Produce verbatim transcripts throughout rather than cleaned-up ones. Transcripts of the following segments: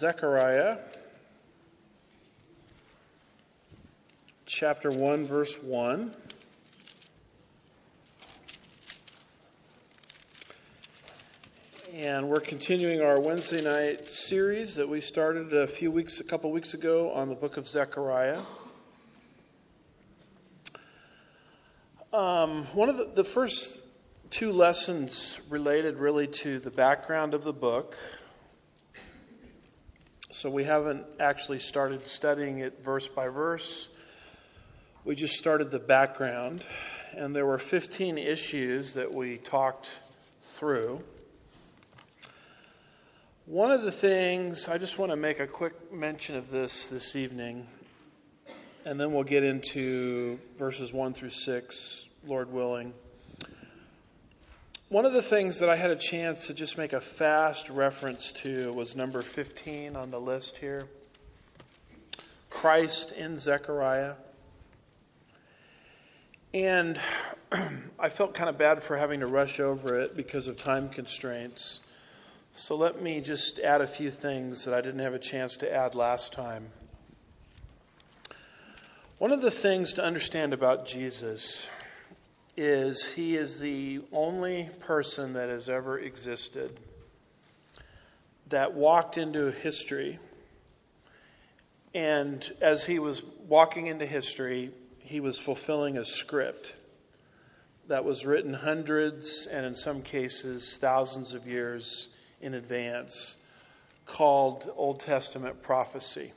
Zechariah chapter one, verse one. And we're continuing our Wednesday night series that we started a few weeks, a couple weeks ago on the book of Zechariah. Um, one of the, the first two lessons related really to the background of the book. So we haven't actually started studying it verse by verse. We just started the background. And there were fifteen issues that we talked through. One of the things, I just want to make a quick mention of this this evening, and then we'll get into verses one through six, Lord willing. One of the things that I had a chance to just make a fast reference to was number fifteen on the list here. Christ in Zechariah. And I felt kind of bad for having to rush over it because of time constraints. So let me just add a few things that I didn't have a chance to add last time. One of the things to understand about Jesus is he is the only person that has ever existed that walked into history. And as he was walking into history, he was fulfilling a script that was written hundreds and in some cases thousands of years in advance, called Old Testament prophecy.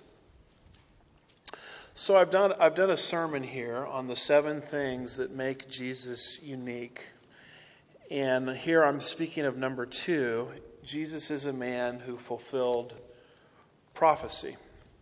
So I've done I've done a sermon here on the seven things that make Jesus unique. And here I'm speaking of number two. Jesus is a man who fulfilled prophecy.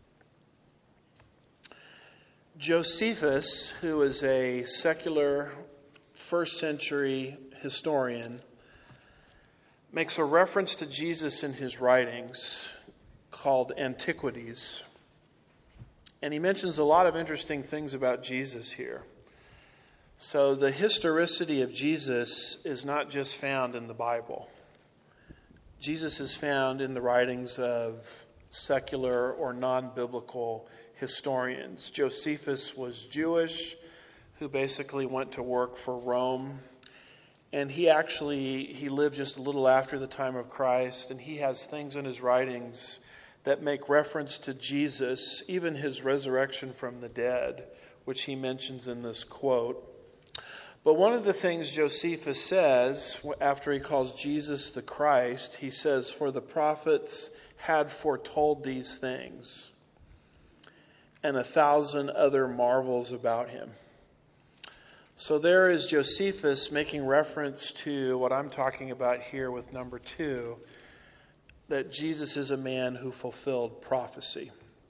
Josephus, who is a secular first century historian, makes a reference to Jesus in his writings called Antiquities. And he mentions a lot of interesting things about Jesus here. So the historicity of Jesus is not just found in the Bible. Jesus is found in the writings of secular or non-biblical historians. Josephus was Jewish, who basically went to work for Rome. And he actually, he lived just a little after the time of Christ, and he has things in his writings that make reference to Jesus, even his resurrection from the dead, which he mentions in this quote. But one of the things Josephus says, after he calls Jesus the Christ, he says, "For the prophets had foretold these things, and a thousand other marvels about him." So there is Josephus making reference to what I'm talking about here with number two, that Jesus is a man who fulfilled prophecy.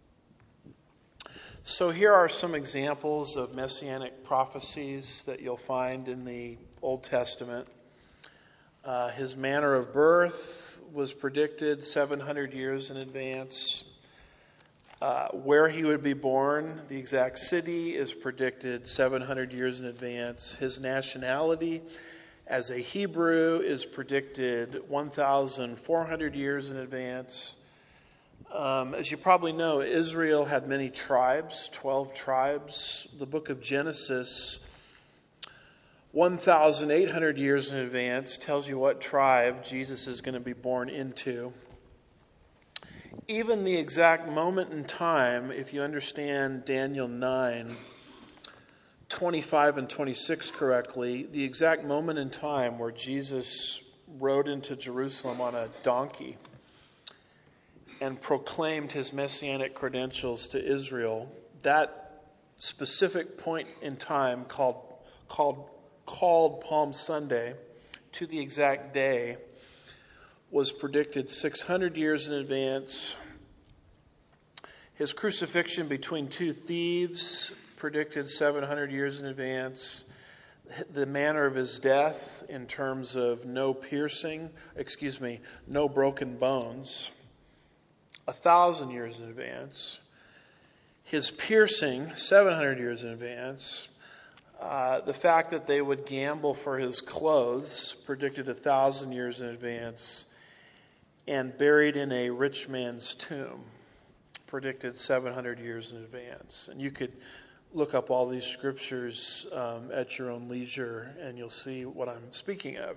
So here are some examples of messianic prophecies that you'll find in the Old Testament. Uh, his manner of birth was predicted seven hundred years in advance. Uh, where he would be born, the exact city, is predicted seven hundred years in advance. His nationality as a Hebrew is predicted one thousand four hundred years in advance. Um, as you probably know, Israel had many tribes, twelve tribes. The book of Genesis, one thousand eight hundred years in advance, tells you what tribe Jesus is going to be born into. Even the exact moment in time, if you understand Daniel nine, twenty-five and twenty-six correctly, the exact moment in time where Jesus rode into Jerusalem on a donkey and proclaimed his messianic credentials to Israel, that specific point in time called called called Palm Sunday, to the exact day, was predicted six hundred years in advance. His crucifixion between two thieves, predicted seven hundred years in advance. The manner of his death in terms of no piercing, excuse me, no broken bones, a thousand years in advance. His piercing, seven hundred years in advance. Uh, the fact that they would gamble for his clothes, predicted a thousand years in advance. and buried in a rich man's tomb, predicted seven hundred years in advance. And you could look up all these scriptures um, at your own leisure, and you'll see what I'm speaking of.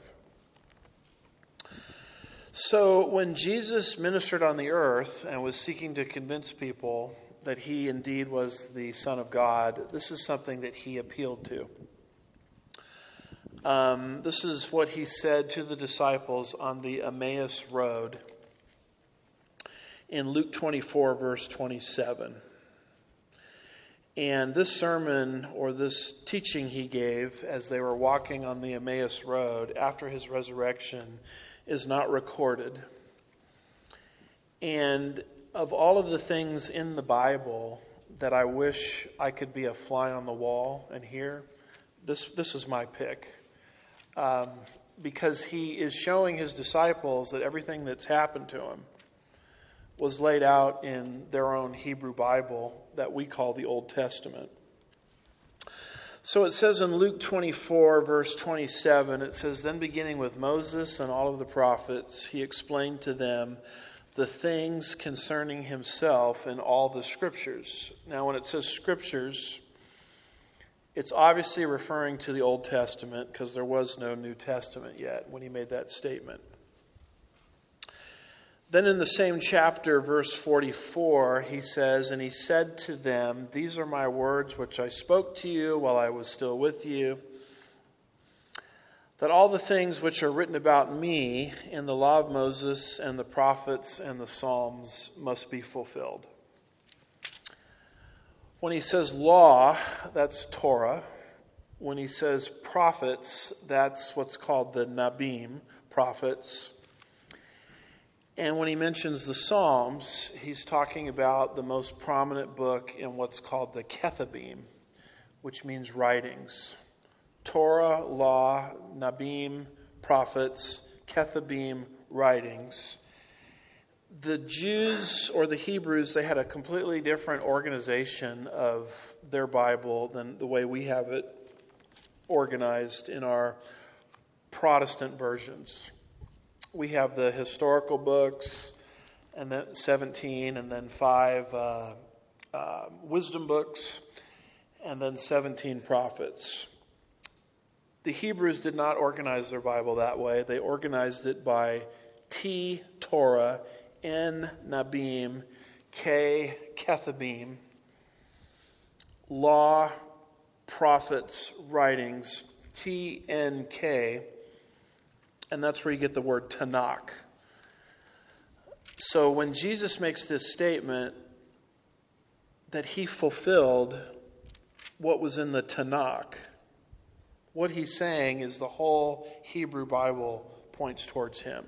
So when Jesus ministered on the earth and was seeking to convince people that he indeed was the Son of God, this is something that he appealed to. Um, this is what he said to the disciples on the Emmaus Road in Luke twenty-four, verse twenty-seven. And this sermon, or this teaching he gave as they were walking on the Emmaus Road after his resurrection, is not recorded. And of all of the things in the Bible that I wish I could be a fly on the wall and hear, this this is my pick. Um, because he is showing his disciples that everything that's happened to him was laid out in their own Hebrew Bible that we call the Old Testament. So it says in Luke twenty-four, verse twenty-seven, it says, "Then beginning with Moses and all of the prophets, he explained to them the things concerning himself in all the scriptures." Now, when it says scriptures, it's obviously referring to the Old Testament because there was no New Testament yet when he made that statement. Then in the same chapter, verse forty-four, he says, "And he said to them, these are my words which I spoke to you while I was still with you, that all the things which are written about me in the law of Moses and the prophets and the Psalms must be fulfilled." When he says law, that's Torah. When he says prophets, that's what's called the Nabim, prophets. And when he mentions the Psalms, he's talking about the most prominent book in what's called the Kethabim, which means writings. Torah, law, Nabim, prophets, Kethabim, writings. The Jews or the Hebrews, they had a completely different organization of their Bible than the way we have it organized in our Protestant versions. We have the historical books, and then seventeen, and then five uh, uh, wisdom books, and then seventeen prophets. The Hebrews did not organize their Bible that way. They organized it by T, Torah, N, Nabim, K, Kethabim, law, prophets, writings, T, N, K, and that's where you get the word Tanakh. So when Jesus makes this statement that he fulfilled what was in the Tanakh, what he's saying is the whole Hebrew Bible points towards him.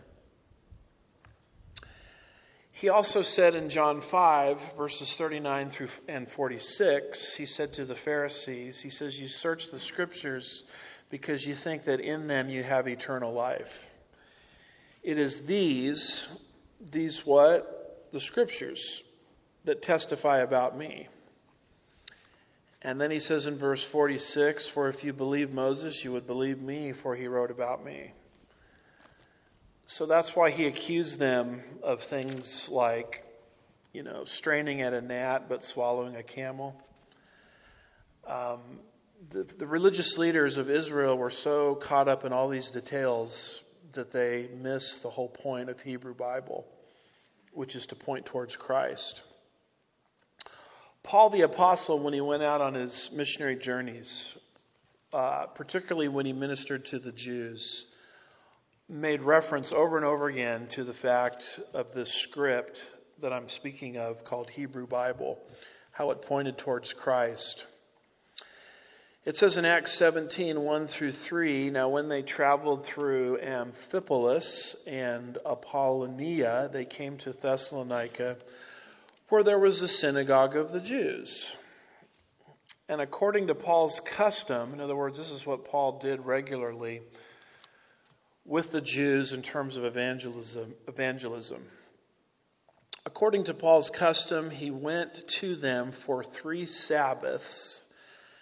He also said in John five, verses thirty-nine through and forty-six, he said to the Pharisees, he says, "You search the scriptures because you think that in them you have eternal life. It is these, these what? The scriptures that testify about me." And then he says in verse forty-six, "For if you believe Moses, you would believe me, for he wrote about me." So that's why he accused them of things like, you know, straining at a gnat but swallowing a camel. Um, the, the religious leaders of Israel were so caught up in all these details that they missed the whole point of Hebrew Bible, which is to point towards Christ. Paul the Apostle, when he went out on his missionary journeys, uh, particularly when he ministered to the Jews, made reference over and over again to the fact of this script that I'm speaking of called Hebrew Bible, how it pointed towards Christ. It says in Acts seventeen, one through three, "Now when they traveled through Amphipolis and Apollonia, they came to Thessalonica, where there was a synagogue of the Jews. And according to Paul's custom," in other words, this is what Paul did regularly with the Jews in terms of evangelism, evangelism. According to Paul's custom, he went to them for three Sabbaths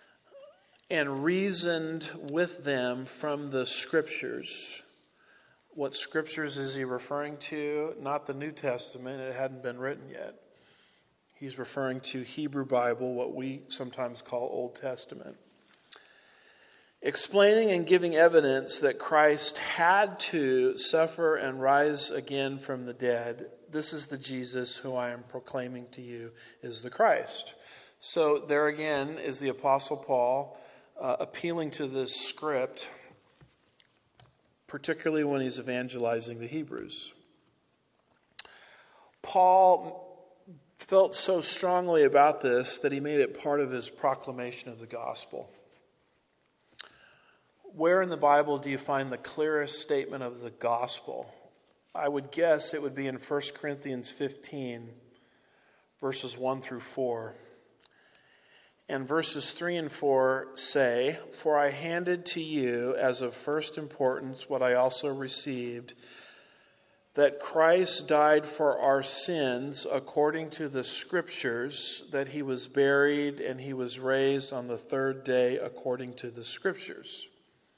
and reasoned with them from the scriptures What scriptures is he referring to? Not the New Testament. It hadn't been written yet. He's referring to Hebrew Bible, what we sometimes call Old Testament. Explaining and giving evidence that Christ had to suffer and rise again from the dead. This is the Jesus who I am proclaiming to you is the Christ. So there again is the Apostle Paul uh, appealing to this script, particularly when he's evangelizing the Hebrews. Paul felt so strongly about this that he made it part of his proclamation of the gospel. Where in the Bible do you find the clearest statement of the gospel? I would guess it would be in First Corinthians fifteen, verses one through four. And verses three and four say, "For I handed to you as of first importance what I also received, that Christ died for our sins according to the Scriptures, that he was buried and he was raised on the third day according to the Scriptures."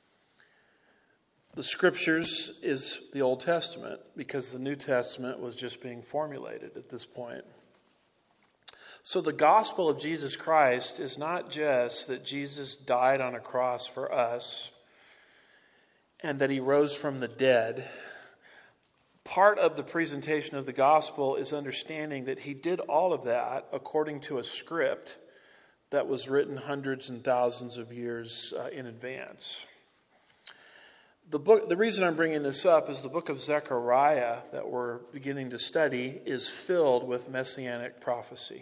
The Scriptures is the Old Testament because the New Testament was just being formulated at this point. So the gospel of Jesus Christ is not just that Jesus died on a cross for us and that he rose from the dead. Part of the presentation of the gospel is understanding that he did all of that according to a script that was written hundreds and thousands of years uh, in advance. The book, the reason I'm bringing this up is the book of Zechariah that we're beginning to study is filled with messianic prophecy.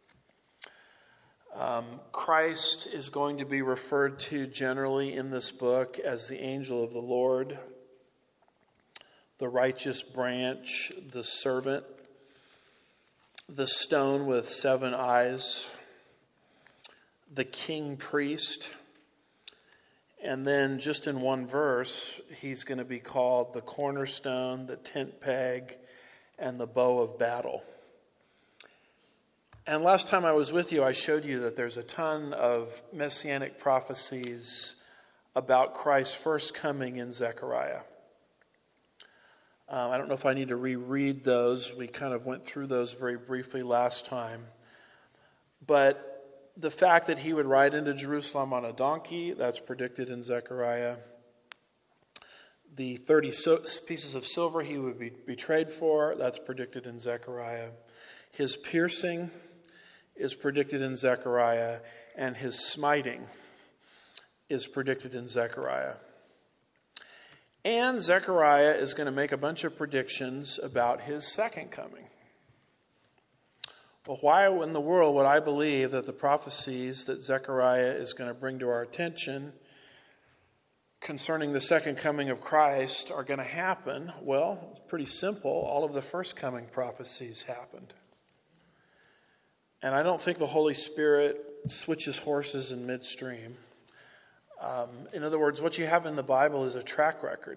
Um, Christ is going to be referred to generally in this book as the angel of the Lord, the righteous branch, the servant, the stone with seven eyes, the king priest. And then just in one verse, he's going to be called the cornerstone, the tent peg, and the bow of battle. And last time I was with you, I showed you that there's a ton of messianic prophecies about Christ's first coming in Zechariah. Um, I don't know if I need to reread those. We kind of went through those very briefly last time. But the fact that he would ride into Jerusalem on a donkey, that's predicted in Zechariah. The thirty so- pieces of silver he would be betrayed for, that's predicted in Zechariah. His piercing is predicted in Zechariah, and his smiting is predicted in Zechariah. And Zechariah is going to make a bunch of predictions about his second coming. Well, why in the world would I believe that the prophecies that Zechariah is going to bring to our attention concerning the second coming of Christ are going to happen? Well, it's pretty simple. All of the first coming prophecies happened. And I don't think the Holy Spirit switches horses in midstream. Um, in other words, what you have in the Bible is a track record.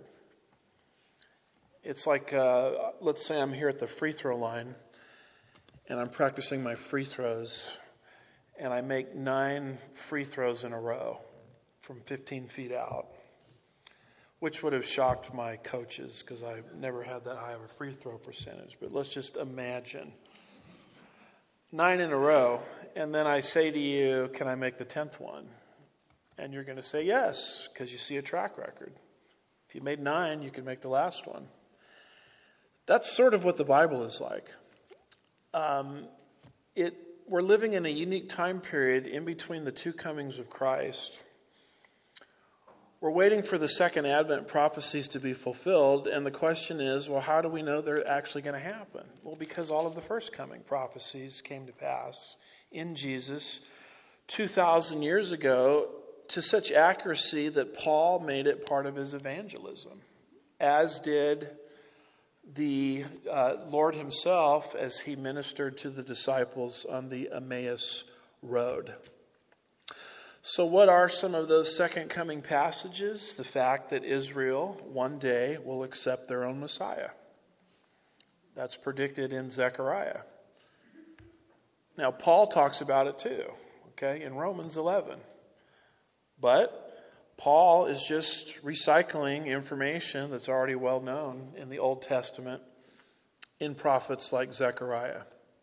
It's like, uh, let's say I'm here at the free throw line, and I'm practicing my free throws, and I make nine free throws in a row from fifteen feet out, which would have shocked my coaches because I've never had that high of a free throw percentage. But let's just imagine nine in a row, and then I say to you, can I make the tenth one? And you're going to say yes, because you see a track record. If you made nine, you can make the last one. That's sort of what the Bible is like. Um, it we're living in a unique time period in between the two comings of Christ. We're waiting for the second advent prophecies to be fulfilled, and the question is, well, how do we know they're actually going to happen? Well, because all of the first coming prophecies came to pass in Jesus two thousand years ago to such accuracy that Paul made it part of his evangelism, as did the uh, Lord himself as he ministered to the disciples on the Emmaus Road. So what are some of those second coming passages? The fact that Israel one day will accept their own Messiah. That's predicted in Zechariah. Now, Paul talks about it too, okay, in Romans eleven. But Paul is just recycling information that's already well known in the Old Testament in prophets like Zechariah.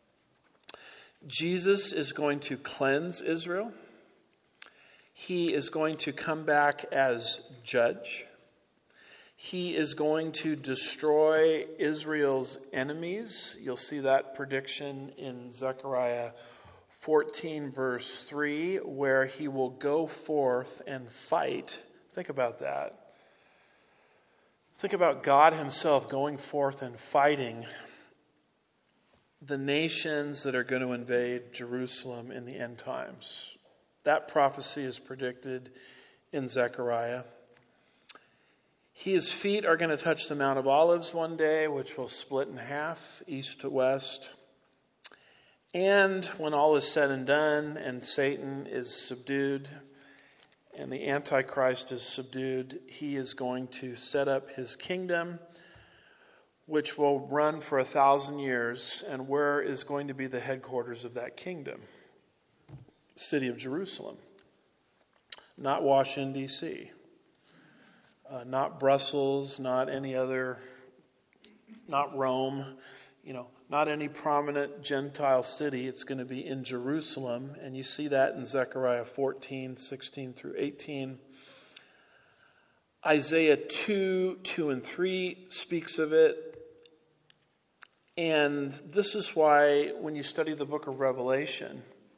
Jesus is going to cleanse Israel. He is going to come back as judge. He is going to destroy Israel's enemies. You'll see that prediction in Zechariah fourteen verse three, where he will go forth and fight. Think about that. Think about God himself going forth and fighting the nations that are going to invade Jerusalem in the end times. That prophecy is predicted in Zechariah. His feet are going to touch the Mount of Olives one day, which will split in half, east to west. And when all is said and done and Satan is subdued and the Antichrist is subdued, he is going to set up his kingdom, which will run for a thousand years. And where is going to be the headquarters of that kingdom? City of Jerusalem. Not Washington, D C Uh, not Brussels, not any other, not Rome, you know, not any prominent Gentile city. It's going to be in Jerusalem. And you see that in Zechariah fourteen, sixteen through eighteen. Isaiah two, two and three speaks of it. And this is why when you study the book of Revelation,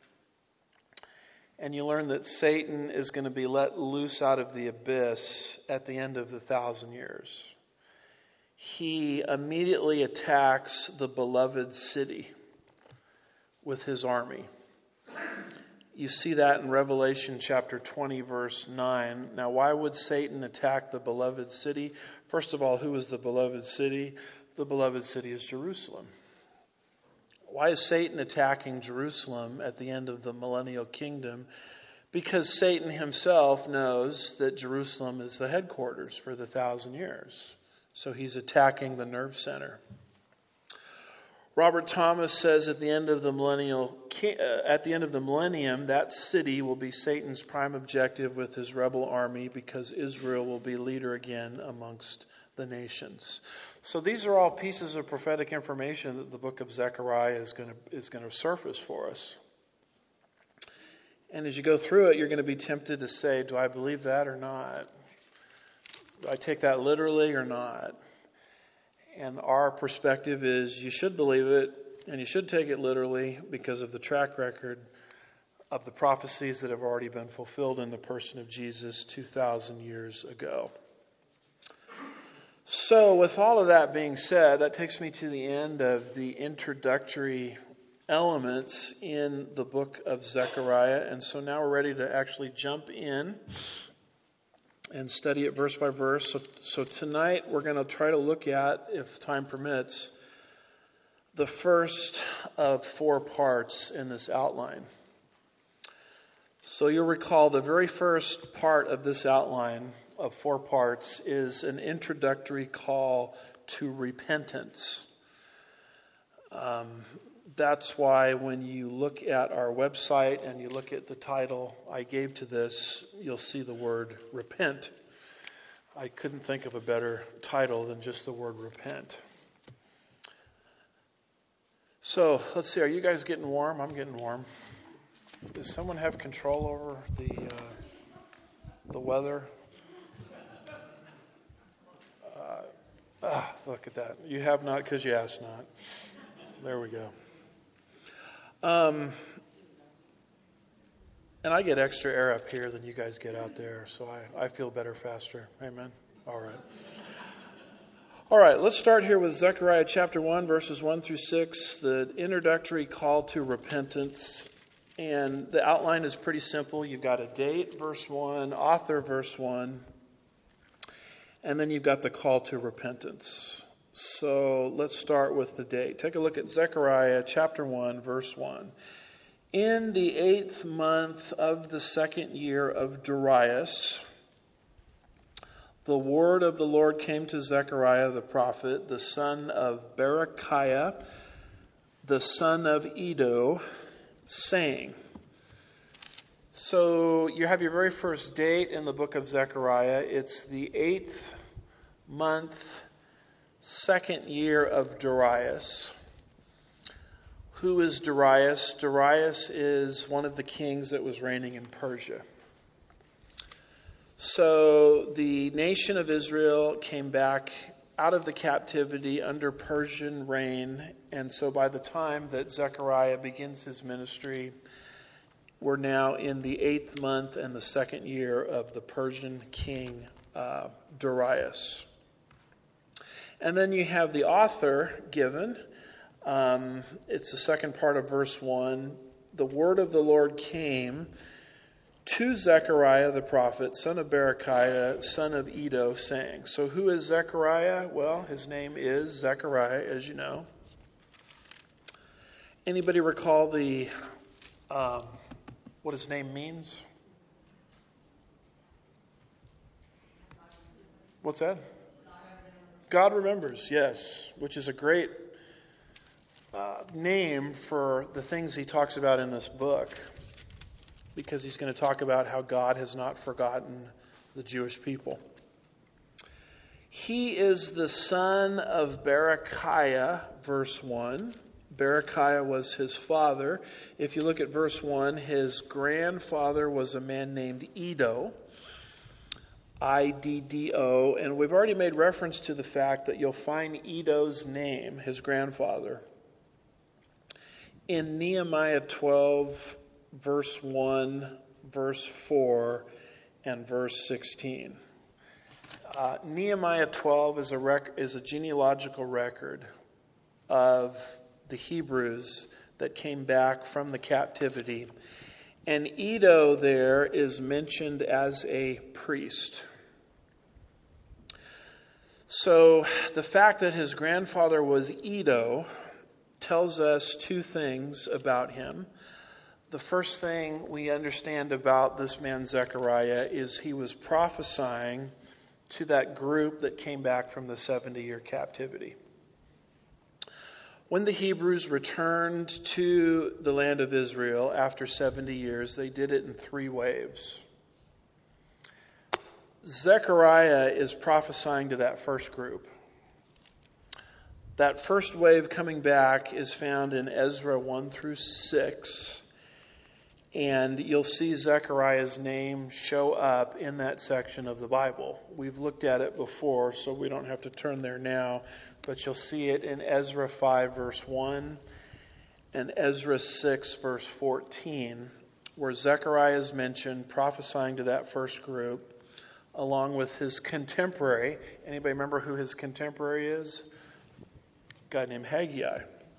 and you learn that Satan is going to be let loose out of the abyss at the end of the thousand years, he immediately attacks the beloved city with his army. You see that in Revelation chapter twenty, verse nine. Now, why would Satan attack the beloved city? First of all, who is the beloved city? The beloved city is Jerusalem. Why is Satan attacking Jerusalem at the end of the millennial kingdom? Because Satan himself knows that Jerusalem is the headquarters for the thousand years. So he's attacking the nerve center. Robert Thomas says at the end of the millennial, at the end of the millennium, that city will be Satan's prime objective with his rebel army, because Israel will be leader again amongst the nations. So these are all pieces of prophetic information that the book of Zechariah is going to is going to surface for us. And as you go through it, you're going to be tempted to say, do I believe that or not? Do I take that literally or not? And our perspective is you should believe it and you should take it literally because of the track record of the prophecies that have already been fulfilled in the person of Jesus two thousand years ago. So with all of that being said, that takes me to the end of the introductory elements in the book of Zechariah. And so now we're ready to actually jump in and study it verse by verse. So, so tonight we're going to try to look at, if time permits, the first of four parts in this outline. So you'll recall the very first part of this outline of four parts is an introductory call to repentance. Um, that's why when you look at our website and you look at the title I gave to this, you'll see the word repent. I couldn't think of a better title than just the word repent. So let's see, are you guys getting warm? I'm getting warm. Does someone have control over the uh, the weather? Ah, look at that. You have not because you asked not. There we go. Um, and I get extra air up here than you guys get out there, so I, I feel better faster. Amen? All right. All right, let's start here with Zechariah chapter one, verses one through six, the introductory call to repentance. And the outline is pretty simple. You've got a date, verse one, author, verse one, and then you've got the call to repentance. So let's start with the date. Take a look at Zechariah chapter one, verse one. In the eighth month of the second year of Darius, the word of the Lord came to Zechariah the prophet, the son of Berechiah, the son of Iddo, saying. So you have your very first date in the book of Zechariah. It's the eighth month, second year of Darius. Who is Darius? Darius is one of the kings that was reigning in Persia. So the nation of Israel came back out of the captivity under Persian reign. And so by the time that Zechariah begins his ministry, we're now in the eighth month and the second year of the Persian king uh, Darius. And then you have the author given. Um, it's the second part of verse one. The word of the Lord came to Zechariah the prophet, son of Berechiah, son of Iddo, saying. So who is Zechariah? Well, his name is Zechariah, as you know. Anybody recall the um, what his name means? What's that? God remembers, yes, which is a great uh, name for the things he talks about in this book, because he's going to talk about how God has not forgotten the Jewish people. He is the son of Berechiah, verse one. Berechiah was his father. If you look at verse one, his grandfather was a man named Iddo, I D D O, and we've already made reference to the fact that you'll find Iddo's name, his grandfather, in Nehemiah twelve, verse one, verse four, and verse sixteen. Uh, Nehemiah twelve is a rec- is a genealogical record of the Hebrews that came back from the captivity. And Iddo there is mentioned as a priest. So the fact that his grandfather was Iddo tells us two things about him. The first thing we understand about this man Zechariah is he was prophesying to that group that came back from the seventy-year captivity. When the Hebrews returned to the land of Israel after seventy years, they did it in three waves. Zechariah is prophesying to that first group. That first wave coming back is found in Ezra one through six. And you'll see Zechariah's name show up in that section of the Bible. We've looked at it before, so we don't have to turn there now. But you'll see it in Ezra five, verse one, and Ezra six, verse fourteen, where Zechariah is mentioned prophesying to that first group, along with his contemporary. Anybody remember who his contemporary is? A guy named Haggai.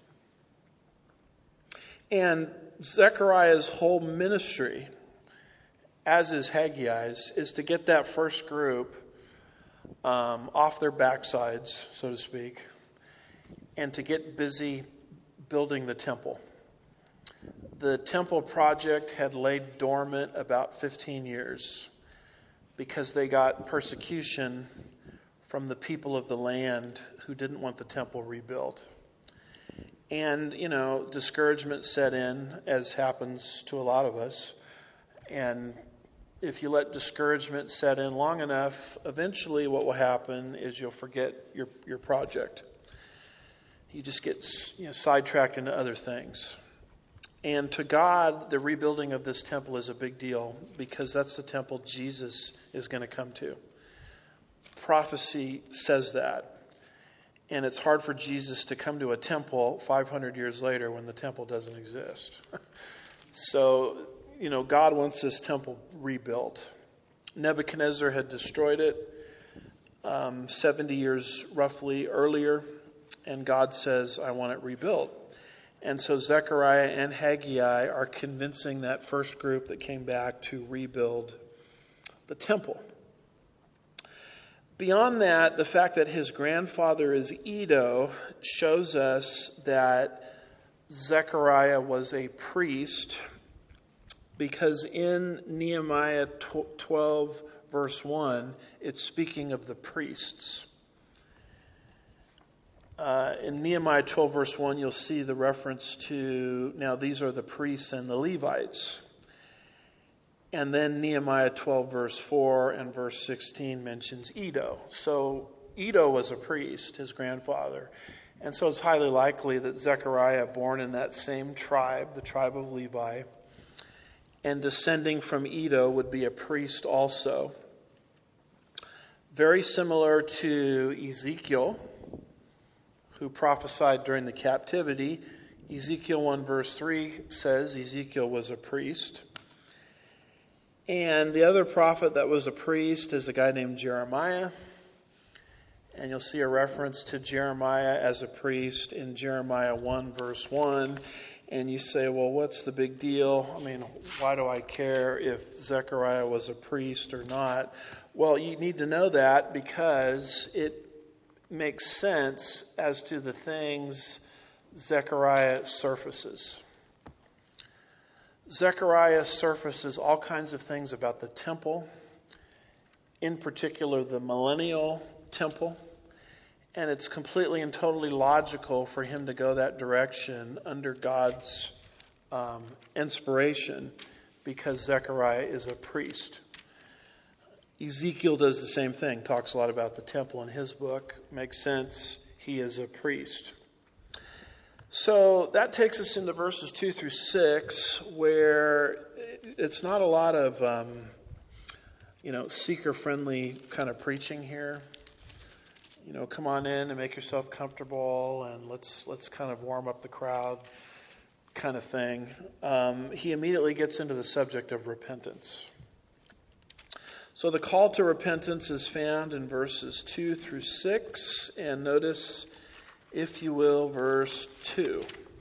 And Zechariah's whole ministry, as is Haggai's, is to get that first group um, off their backsides, so to speak, and to get busy building the temple. The temple project had laid dormant about fifteen years because they got persecution from the people of the land who didn't want the temple rebuilt. And, you know, discouragement set in, as happens to a lot of us. And if you let discouragement set in long enough, eventually what will happen is you'll forget your, your project. You just get, you know, sidetracked into other things. And to God, the rebuilding of this temple is a big deal because that's the temple Jesus is going to come to. Prophecy says that. And it's hard for Jesus to come to a temple five hundred years later when the temple doesn't exist. So, you know, God wants this temple rebuilt. Nebuchadnezzar had destroyed it um, seventy years roughly earlier. And God says, I want it rebuilt. And so Zechariah and Haggai are convincing that first group that came back to rebuild the temple. Beyond that, the fact that his grandfather is Iddo shows us that Zechariah was a priest, because in Nehemiah twelve, verse one, it's speaking of the priests. Uh, in Nehemiah twelve, verse one, you'll see the reference to, now these are the priests and the Levites. And then Nehemiah twelve verse four and verse sixteen mentions Iddo. So Iddo was a priest, his grandfather. And so it's highly likely that Zechariah, born in that same tribe, the tribe of Levi, and descending from Iddo, would be a priest also. Very similar to Ezekiel, who prophesied during the captivity. Ezekiel one verse three says Ezekiel was a priest. And the other prophet that was a priest is a guy named Jeremiah. And you'll see a reference to Jeremiah as a priest in Jeremiah one verse one. And you say, well, what's the big deal? I mean, why do I care if Zechariah was a priest or not? Well, you need to know that because it makes sense as to the things Zechariah surfaces. Zechariah surfaces all kinds of things about the temple, in particular the millennial temple. And it's completely and totally logical for him to go that direction under God's um, inspiration because Zechariah is a priest. Ezekiel does the same thing, talks a lot about the temple in his book. Makes sense, he is a priest. So that takes us into verses two through six, where it's not a lot of, um, you know, seeker-friendly kind of preaching here. You know, come on in and make yourself comfortable, and let's let's kind of warm up the crowd, kind of thing. Um, he immediately gets into the subject of repentance. So the call to repentance is found in verses two through six, and notice, if you will, verse two.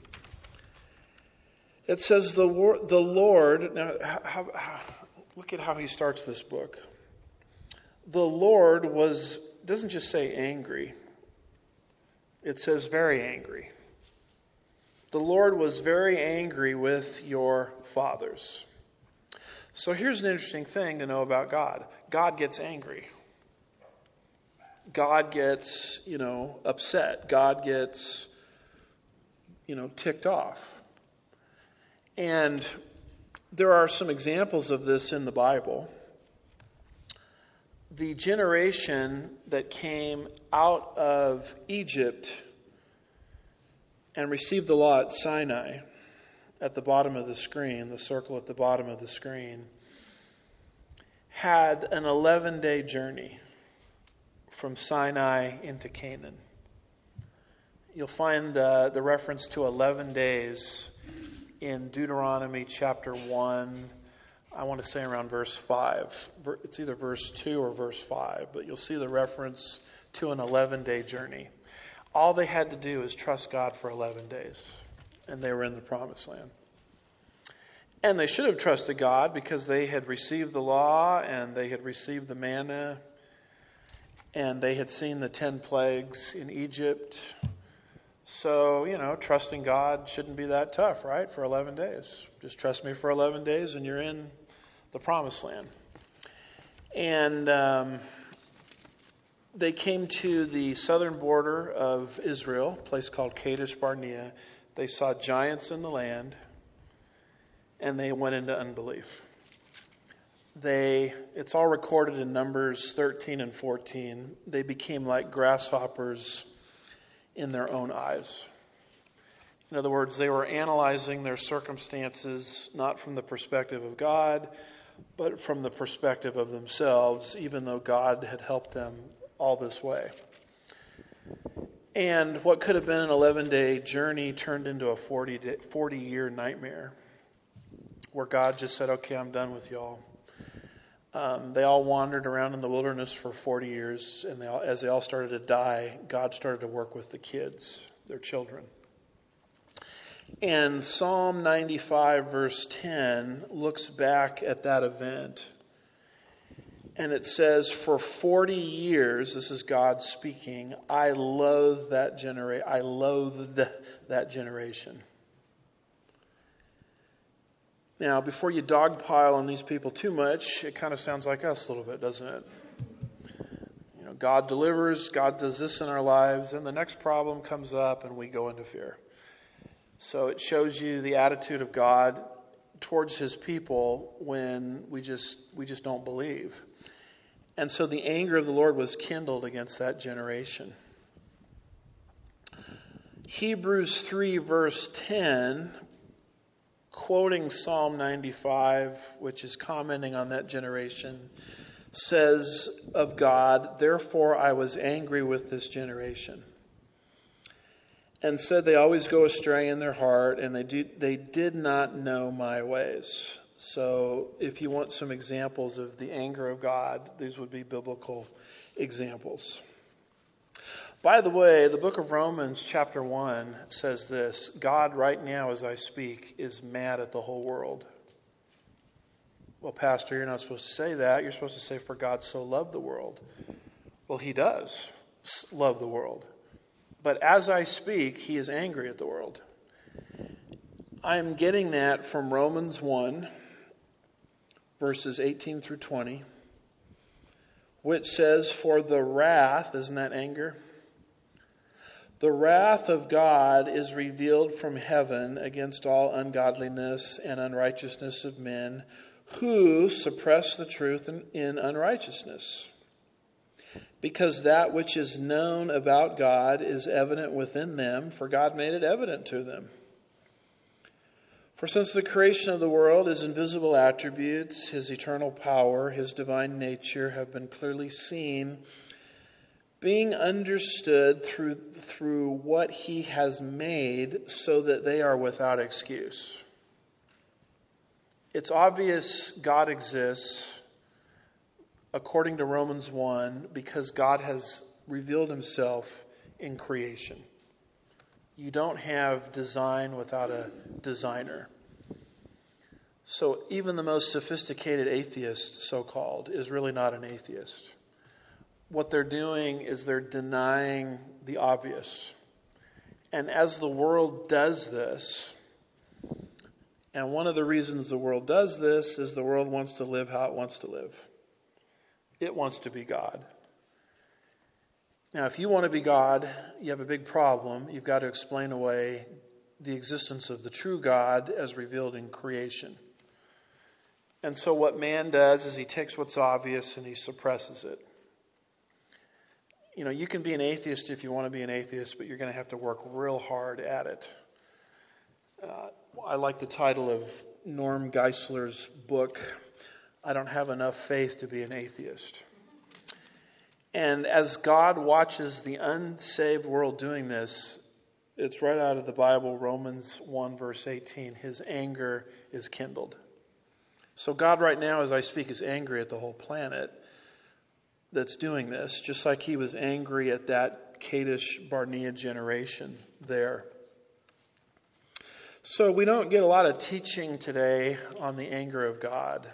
It says, the, the Lord, now how, how, look at how he starts this book. The Lord was, doesn't just say angry. It says very angry. The Lord was very angry with your fathers. So here's an interesting thing to know about God. God gets angry. God gets, you know, upset. God gets, you know, ticked off. And there are some examples of this in the Bible. The generation that came out of Egypt and received the law at Sinai, at the bottom of the screen, the circle at the bottom of the screen, had an eleven-day journey from Sinai into Canaan. You'll find uh, the reference to eleven days in Deuteronomy chapter one, I want to say around verse five. It's either verse two or verse five, but you'll see the reference to an eleven-day journey. All they had to do is trust God for eleven days, and they were in the promised land. And they should have trusted God because they had received the law and they had received the manna and they had seen the ten plagues in Egypt. So, you know, trusting God shouldn't be that tough, right? For eleven days. Just trust me for eleven days and you're in the promised land. And um, they came to the southern border of Israel, a place called Kadesh Barnea. They saw giants in the land. And they went into unbelief. They, it's all recorded in Numbers thirteen and fourteen. They became like grasshoppers in their own eyes. In other words, they were analyzing their circumstances not from the perspective of God, but from the perspective of themselves, even though God had helped them all this way. And what could have been an eleven-day journey turned into a forty-year nightmare, where God just said, okay, I'm done with y'all. Um, they all wandered around in the wilderness for forty years, and they all, as they all started to die, God started to work with the kids, their children. And Psalm ninety-five verse ten looks back at that event, and it says, for forty years, this is God speaking, I loathed that genera- I loathed that generation. Now, before you dogpile on these people too much, it kind of sounds like us a little bit, doesn't it? You know, God delivers, God does this in our lives, and the next problem comes up and we go into fear. So it shows you the attitude of God towards his people when we just we just don't believe. And so the anger of the Lord was kindled against that generation. Hebrews three verse ten, quoting Psalm ninety-five, which is commenting on that generation, says of God, "Therefore I was angry with this generation, and said they always go astray in their heart, and they do, they did not know my ways." So if you want some examples of the anger of God, these would be biblical examples. By the way, the book of Romans chapter one says this: God right now as I speak is mad at the whole world. Well, Pastor, you're not supposed to say that. You're supposed to say, for God so loved the world. Well, he does love the world. But as I speak, he is angry at the world. I'm getting that from Romans one, verses eighteen through twenty, which says, for the wrath, isn't that anger? The wrath of God is revealed from heaven against all ungodliness and unrighteousness of men who suppress the truth in, in unrighteousness. Because that which is known about God is evident within them, for God made it evident to them. For since the creation of the world, his invisible attributes, his eternal power, his divine nature have been clearly seen, being understood through through what he has made, so that they are without excuse. It's obvious God exists, according to Romans one, because God has revealed himself in creation. You don't have design without a designer. So even the most sophisticated atheist, so-called, is really not an atheist. What they're doing is they're denying the obvious. And as the world does this, and one of the reasons the world does this is the world wants to live how it wants to live. It wants to be God. Now, if you want to be God, you have a big problem. You've got to explain away the existence of the true God as revealed in creation. And so what man does is he takes what's obvious and he suppresses it. You know, you can be an atheist if you want to be an atheist, but you're going to have to work real hard at it. Uh, I like the title of Norm Geisler's book, I Don't Have Enough Faith to Be an Atheist. And as God watches the unsaved world doing this, it's right out of the Bible, Romans one verse eighteen, his anger is kindled. So God right now, as I speak, is angry at the whole planet that's doing this, just like he was angry at that Kadesh Barnea generation there. So we don't get a lot of teaching today on the anger of God.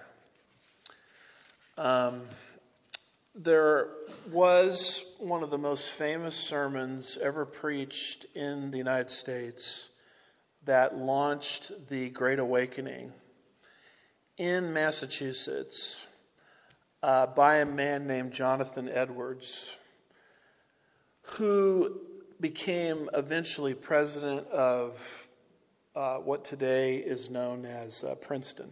Um, there was one of the most famous sermons ever preached in the United States that launched the Great Awakening in Massachusetts uh, by a man named Jonathan Edwards, who became eventually president of uh, what today is known as uh, Princeton.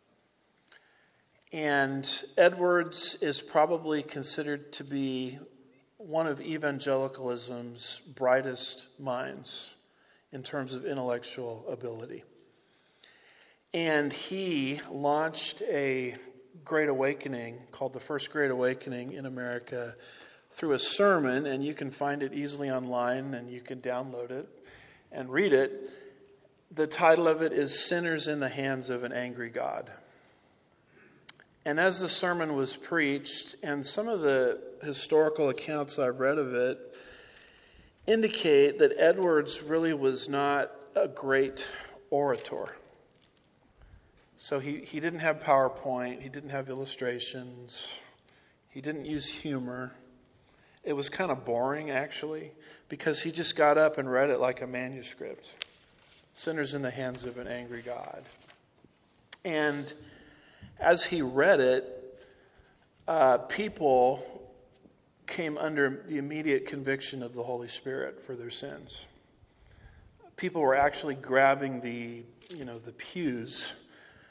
And Edwards is probably considered to be one of evangelicalism's brightest minds in terms of intellectual ability. And he launched a Great Awakening called the First Great Awakening in America through a sermon, and you can find it easily online and you can download it and read it. The title of it is Sinners in the Hands of an Angry God. And as the sermon was preached, and some of the historical accounts I've read of it indicate that Edwards really was not a great orator. So he, he didn't have PowerPoint, he didn't have illustrations, he didn't use humor. It was kind of boring, actually, because he just got up and read it like a manuscript. Sinners in the Hands of an Angry God. And as he read it, uh, people came under the immediate conviction of the Holy Spirit for their sins. People were actually grabbing the, you know, the pews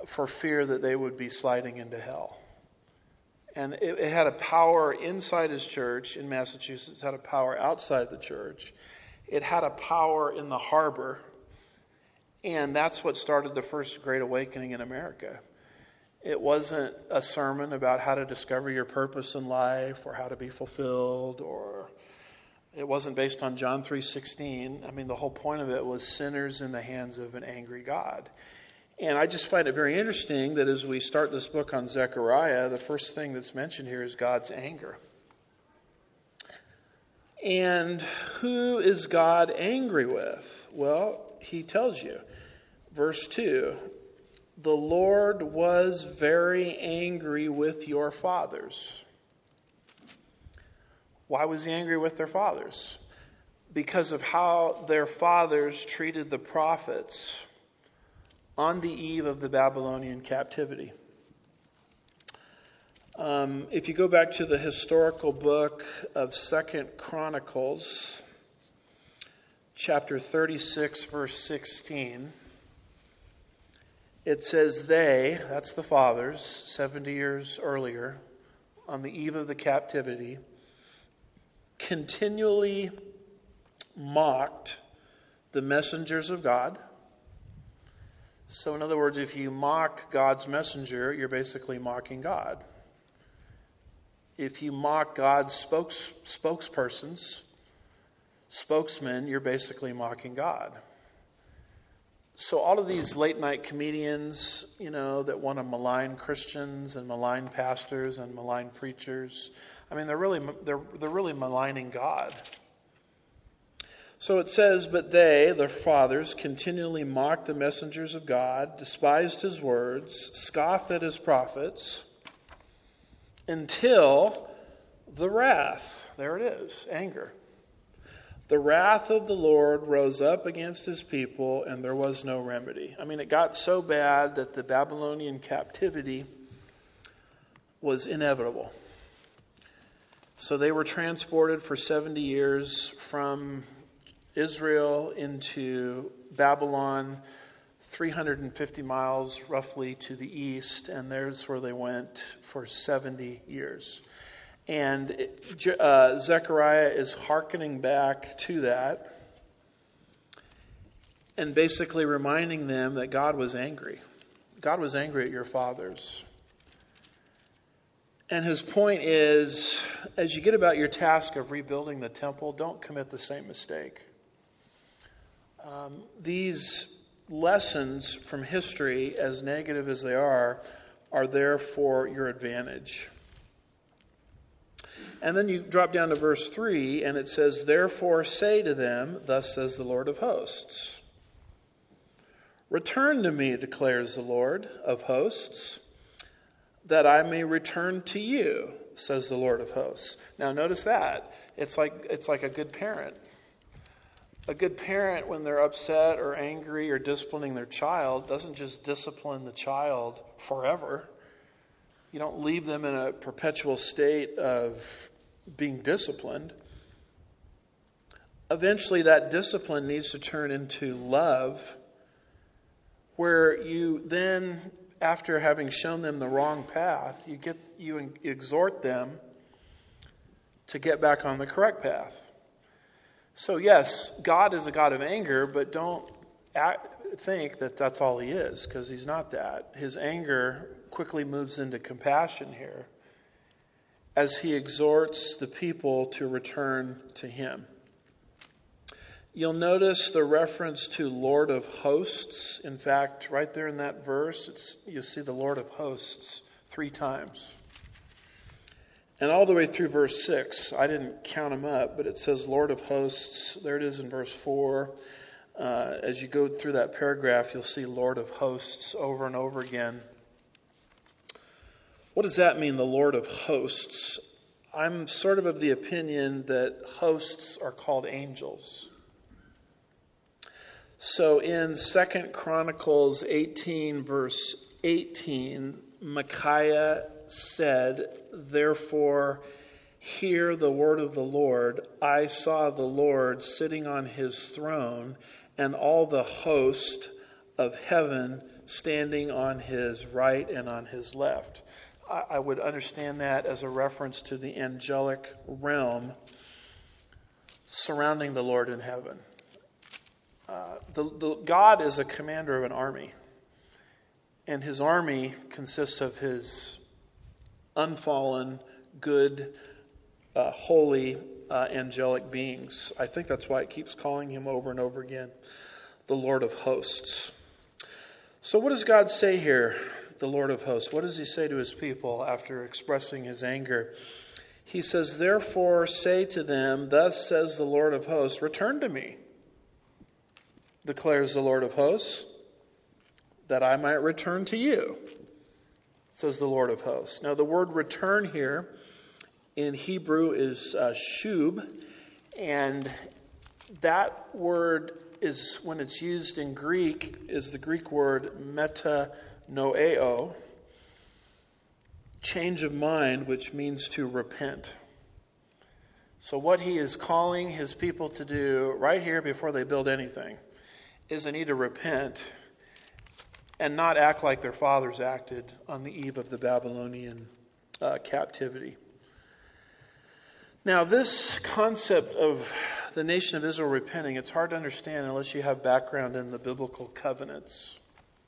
for fear that they would be sliding into hell. And it, it had a power inside his church in Massachusetts, it had a power outside the church. It had a power in the harbor. And that's what started the first Great Awakening in America. It wasn't a sermon about how to discover your purpose in life or how to be fulfilled, or it wasn't based on John three sixteen. I mean, the whole point of it was sinners in the hands of an angry God. And I just find it very interesting that as we start this book on Zechariah, the first thing that's mentioned here is God's anger. And who is God angry with? Well, he tells you. Verse two, the Lord was very angry with your fathers. Why was he angry with their fathers? Because of how their fathers treated the prophets on the eve of the Babylonian captivity. Um, if you go back to the historical book of Second Chronicles, chapter thirty-six, verse sixteen, it says they, that's the fathers, seventy years earlier, on the eve of the captivity, continually mocked the messengers of God. So in other words, if you mock God's messenger, you're basically mocking God. If you mock God's spokes, spokespersons, spokesmen, you're basically mocking God. So all of these late night comedians, you know, that want to malign Christians and malign pastors and malign preachers, I mean, they're really they're they're really maligning God. So it says, but they, their fathers, continually mocked the messengers of God, despised his words, scoffed at his prophets, until the wrath, there it is, anger. The wrath of the Lord rose up against his people, and there was no remedy. I mean, it got so bad that the Babylonian captivity was inevitable. So they were transported for seventy years from Israel into Babylon, three hundred fifty miles roughly to the east, and there's where they went for seventy years. And it, uh, Zechariah is hearkening back to that and basically reminding them that God was angry. God was angry at your fathers. And his point is, as you get about your task of rebuilding the temple, don't commit the same mistake. Um, these lessons from history, as negative as they are, are there for your advantage. And then you drop down to verse three, and it says, therefore say to them, thus says the Lord of hosts. Return to me, declares the Lord of hosts, that I may return to you, says the Lord of hosts. Now notice that. It's like it's like a good parent. A good parent, when they're upset or angry or disciplining their child, doesn't just discipline the child forever. You don't leave them in a perpetual state of being disciplined. Eventually that discipline needs to turn into love, where you then, after having shown them the wrong path, you get you exhort them to get back on the correct path. So yes, God is a God of anger, but don't act, think that that's all he is, because he's not that. His anger quickly moves into compassion here as he exhorts the people to return to him. You'll notice the reference to Lord of hosts. In fact, right there in that verse, it's, you'll see the Lord of hosts three times. And all the way through verse six, I didn't count them up, but it says Lord of hosts. There it is in verse four. Uh, as you go through that paragraph, you'll see Lord of hosts over and over again. What does that mean, the Lord of hosts? I'm sort of of the opinion that hosts are called angels. So in Second Chronicles eighteen, verse eighteen, Micaiah said, therefore, hear the word of the Lord. I saw the Lord sitting on his throne, and all the host of heaven standing on his right and on his left. I, I would understand that as a reference to the angelic realm surrounding the Lord in heaven. Uh, the, the, God is a commander of an army, and his army consists of his unfallen, good, uh, holy, uh, angelic beings. I think that's why it keeps calling him over and over again, the Lord of hosts. So what does God say here, the Lord of hosts? What does he say to his people after expressing his anger? He says, therefore say to them, thus says the Lord of hosts, return to me, declares the Lord of hosts, that I might return to you, says the Lord of hosts. Now the word return here in Hebrew is uh, shub, and that word is, when it's used in Greek, is the Greek word metanoeo, change of mind, which means to repent. So what he is calling his people to do right here before they build anything is they need to repent and not act like their fathers acted on the eve of the Babylonian uh, captivity. Now, this concept of the nation of Israel repenting, it's hard to understand unless you have background in the biblical covenants.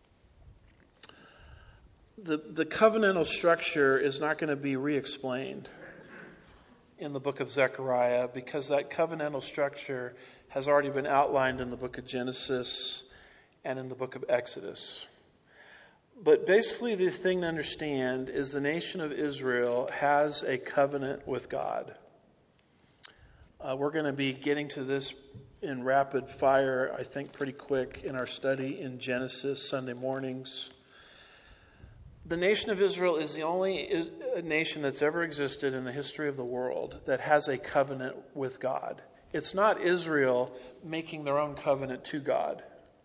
The, the covenantal structure is not going to be re-explained in the book of Zechariah because that covenantal structure has already been outlined in the book of Genesis and in the book of Exodus. But basically the thing to understand is the nation of Israel has a covenant with God. Uh, we're going to be getting to this in rapid fire, I think pretty quick, in our study in Genesis Sunday mornings. The nation of Israel is the only nation that's ever existed in the history of the world that has a covenant with God. It's not Israel making their own covenant to God.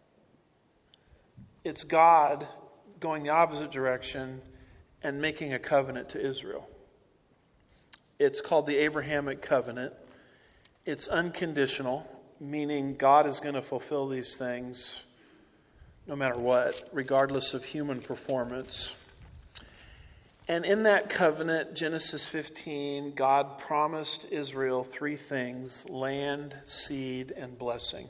It's God going the opposite direction and making a covenant to Israel. It's called the Abrahamic covenant. It's unconditional, meaning God is going to fulfill these things no matter what, regardless of human performance. And in that covenant, Genesis fifteen, God promised Israel three things: land, seed, and blessing.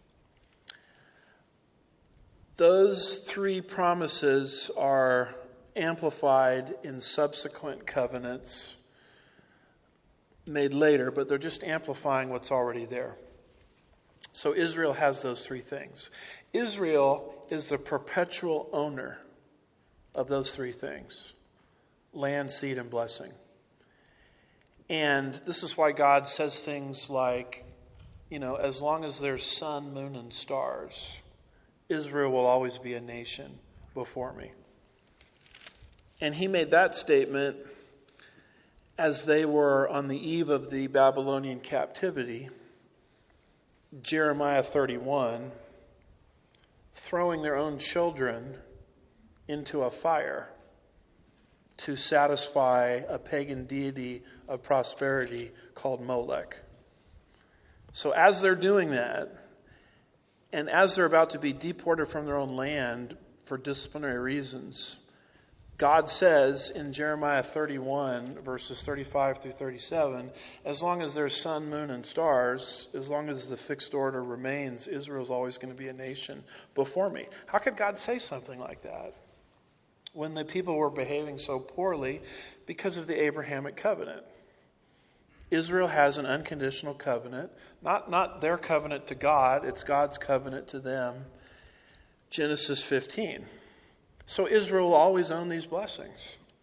Those three promises are amplified in subsequent covenants made later, but they're just amplifying what's already there. So Israel has those three things. Israel is the perpetual owner of those three things: land, seed, and blessing. And this is why God says things like, you know, as long as there's sun, moon, and stars, Israel will always be a nation before me. And he made that statement as they were on the eve of the Babylonian captivity, Jeremiah thirty-one, throwing their own children into a fire to satisfy a pagan deity of prosperity called Molech. So as they're doing that, and as they're about to be deported from their own land for disciplinary reasons, God says in Jeremiah thirty-one, verses thirty-five through thirty-seven, as long as there's sun, moon, and stars, as long as the fixed order remains, Israel's always going to be a nation before me. How could God say something like that when the people were behaving so poorly because of the Abrahamic covenant? Israel has an unconditional covenant, not, not their covenant to God, it's God's covenant to them. Genesis fifteen. So Israel will always own these blessings.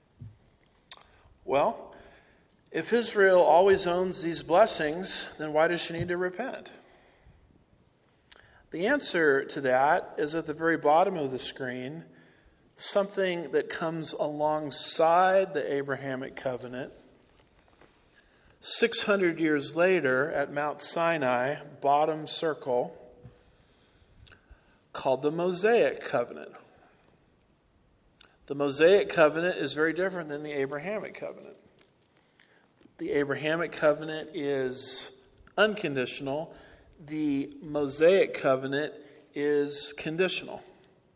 Well, if Israel always owns these blessings, then why does she need to repent? The answer to that is at the very bottom of the screen, something that comes alongside the Abrahamic covenant. six hundred years later at Mount Sinai, bottom circle, called the Mosaic covenant. The Mosaic covenant is very different than the Abrahamic covenant. The Abrahamic covenant is unconditional. The Mosaic covenant is conditional.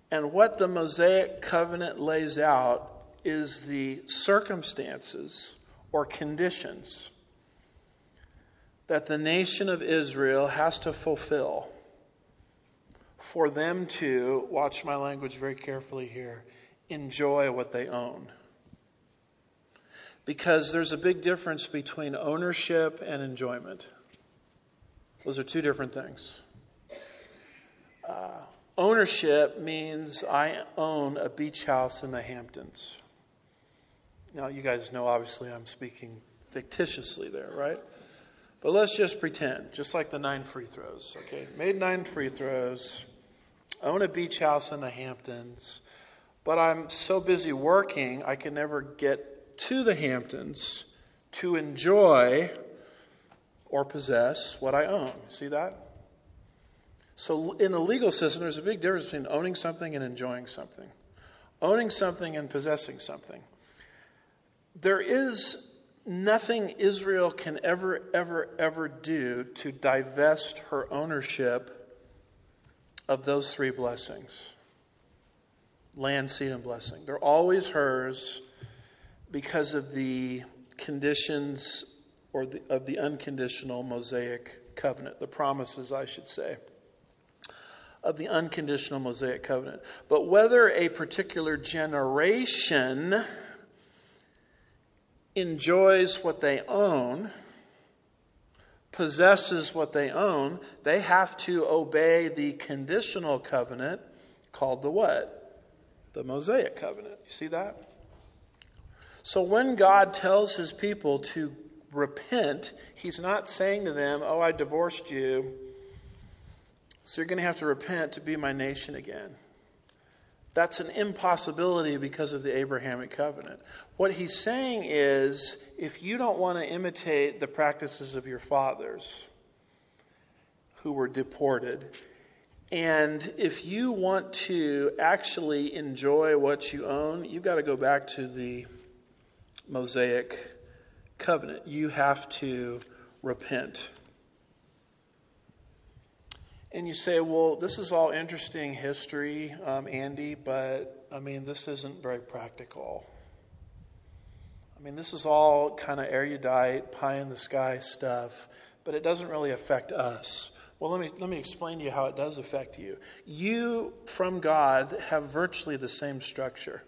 And what the Mosaic covenant lays out is the circumstances or conditions that the nation of Israel has to fulfill for them to, watch my language very carefully here, enjoy what they own. Because there's a big difference between ownership and enjoyment. Those are two different things. Uh, ownership means I own a beach house in the Hamptons. Now, you guys know, obviously, I'm speaking fictitiously there, right? But let's just pretend, just like the nine free throws, okay? Made nine free throws, own a beach house in the Hamptons, but I'm so busy working, I can never get to the Hamptons to enjoy or possess what I own. See that? So in the legal system, there's a big difference between owning something and enjoying something. Owning something and possessing something. There is nothing Israel can ever, ever, ever do to divest her ownership of those three blessings. Land, seed, and blessing. They're always hers because of the conditions or the, of the unconditional Mosaic covenant. The promises, I should say, of the unconditional Mosaic covenant. But whether a particular generation enjoys what they own, possesses what they own, they have to obey the conditional covenant called the what? The Mosaic covenant. You see that? So when God tells his people to repent, he's not saying to them, oh, I divorced you, so you're going to have to repent to be my nation again. That's an impossibility because of the Abrahamic covenant. What he's saying is, if you don't want to imitate the practices of your fathers who were deported, and if you want to actually enjoy what you own, you've got to go back to the Mosaic covenant. You have to repent. And you say, well, this is all interesting history, um, Andy, but, I mean, this isn't very practical. I mean, this is all kind of erudite, pie-in-the-sky stuff, but it doesn't really affect us. Well, let me let me explain to you how it does affect you. You, from God, have virtually the same structure.